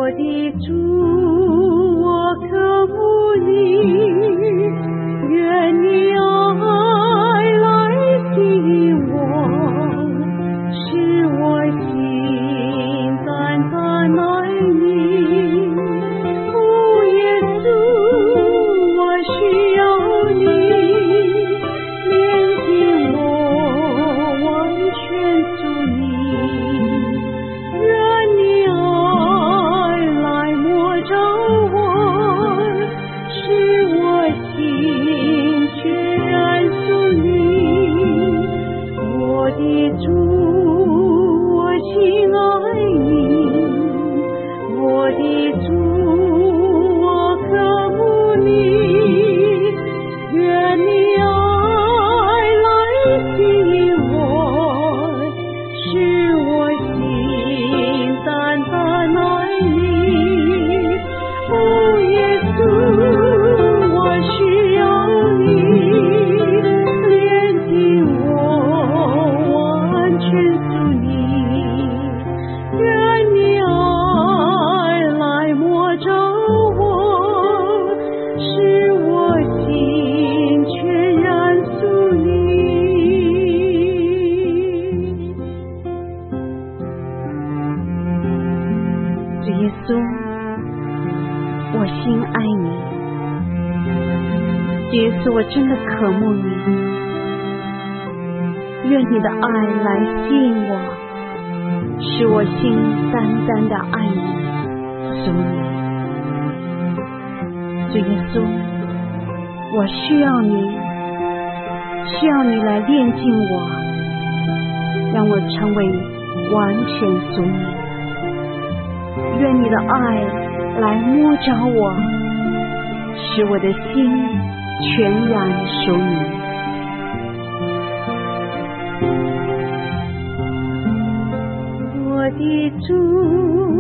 的主，我渴慕你，愿你爱来吸引我，使我心单单爱你。哦，耶稣，我需要你，连接我，完全属你。愿你爱来摸着我，使我心全然属你。我的主，我亲爱你，我的主，我渴慕你，愿你爱来吸引我，使我心单单爱你。哦，耶稣，我需要你，连接我，完全属你。愿你爱来摸着我，使我心全然属你。主耶稣，我心爱你。主耶稣，我真的渴慕你，愿你的爱来吸引我，使我心单单的爱你，属你。主耶稣，我需要你，需要你来炼净我，让我成为完全属你。愿你的爱来摸着我，使我的心全然属你。我的主，